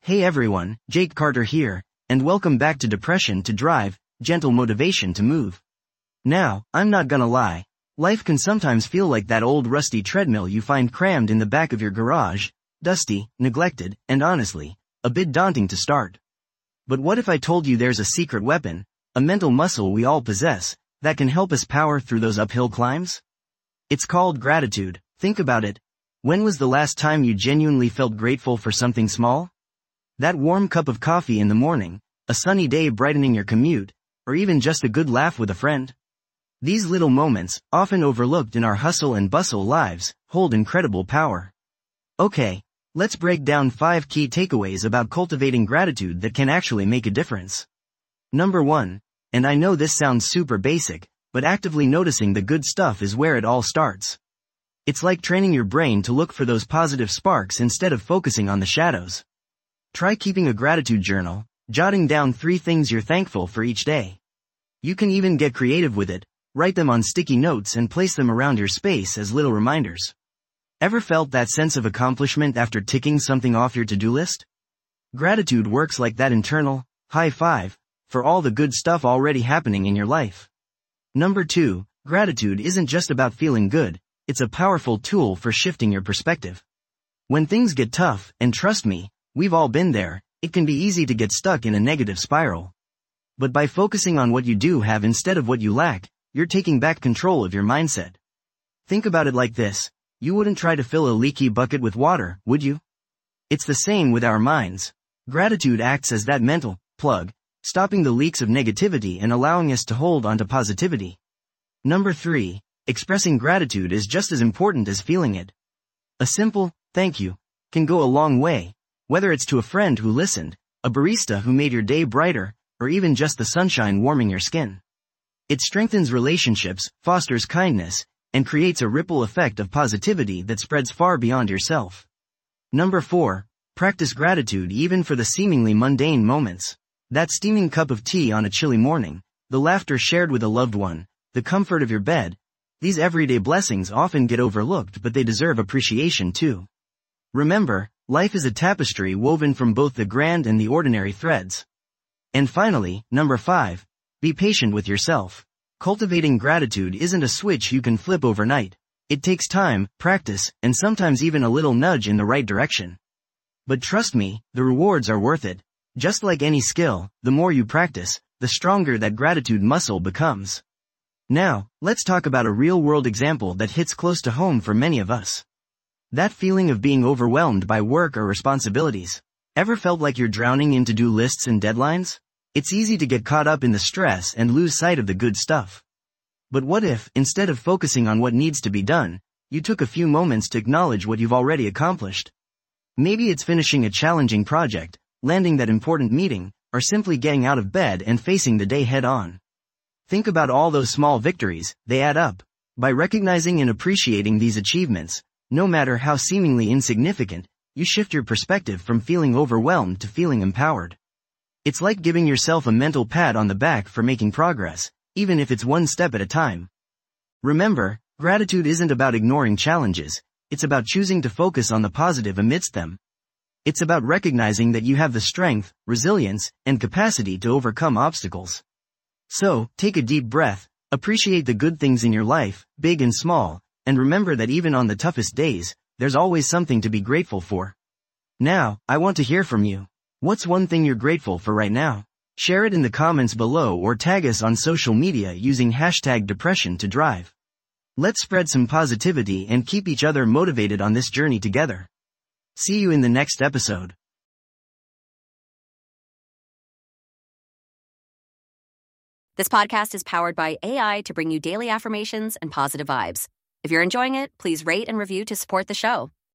Hey everyone, Jake Carter here, and welcome back to Depression to Drive, Gentle Motivation to Move. Now, I'm not gonna lie, life can sometimes feel like that old rusty treadmill you find crammed in the back of your garage, dusty, neglected, and honestly, a bit daunting to start. But what if I told you there's a secret weapon, a mental muscle we all possess, that can help us power through those uphill climbs? It's called gratitude. Think about it. When was the last time you genuinely felt grateful for something small? That warm cup of coffee in the morning, a sunny day brightening your commute, or even just a good laugh with a friend? These little moments, often overlooked in our hustle and bustle lives, hold incredible power. Okay, let's break down 5 key takeaways about cultivating gratitude that can actually make a difference. Number 1, and I know this sounds super basic, but actively noticing the good stuff is where it all starts. It's like training your brain to look for those positive sparks instead of focusing on the shadows. Try keeping a gratitude journal, jotting down 3 things you're thankful for each day. You can even get creative with it, write them on sticky notes and place them around your space as little reminders. Ever felt that sense of accomplishment after ticking something off your to-do list? Gratitude works like that internal high five for all the good stuff already happening in your life. Number 2, gratitude isn't just about feeling good. It's a powerful tool for shifting your perspective. When things get tough, and trust me, we've all been there, it can be easy to get stuck in a negative spiral. But by focusing on what you do have instead of what you lack, you're taking back control of your mindset. Think about it like this. You wouldn't try to fill a leaky bucket with water, would you? It's the same with our minds. Gratitude acts as that mental plug, stopping the leaks of negativity and allowing us to hold onto positivity. Number 3. Expressing gratitude is just as important as feeling it. A simple, thank you, can go a long way, whether it's to a friend who listened, a barista who made your day brighter, or even just the sunshine warming your skin. It strengthens relationships, fosters kindness, and creates a ripple effect of positivity that spreads far beyond yourself. Number 4. Practice gratitude even for the seemingly mundane moments. That steaming cup of tea on a chilly morning, the laughter shared with a loved one, the comfort of your bed. These everyday blessings often get overlooked, but they deserve appreciation too. Remember, life is a tapestry woven from both the grand and the ordinary threads. And finally, number 5, be patient with yourself. Cultivating gratitude isn't a switch you can flip overnight. It takes time, practice, and sometimes even a little nudge in the right direction. But trust me, the rewards are worth it. Just like any skill, the more you practice, the stronger that gratitude muscle becomes. Now, let's talk about a real-world example that hits close to home for many of us. That feeling of being overwhelmed by work or responsibilities. Ever felt like you're drowning in to-do lists and deadlines? It's easy to get caught up in the stress and lose sight of the good stuff. But what if, instead of focusing on what needs to be done, you took a few moments to acknowledge what you've already accomplished? Maybe it's finishing a challenging project, landing that important meeting, or simply getting out of bed and facing the day head-on. Think about all those small victories, they add up. By recognizing and appreciating these achievements, no matter how seemingly insignificant, you shift your perspective from feeling overwhelmed to feeling empowered. It's like giving yourself a mental pat on the back for making progress, even if it's one step at a time. Remember, gratitude isn't about ignoring challenges, it's about choosing to focus on the positive amidst them. It's about recognizing that you have the strength, resilience, and capacity to overcome obstacles. So, take a deep breath, appreciate the good things in your life, big and small, and remember that even on the toughest days, there's always something to be grateful for. Now, I want to hear from you. What's one thing you're grateful for right now? Share it in the comments below or tag us on social media using #DepressionToDrive. Let's spread some positivity and keep each other motivated on this journey together. See you in the next episode. This podcast is powered by AI to bring you daily affirmations and positive vibes. If you're enjoying it, please rate and review to support the show.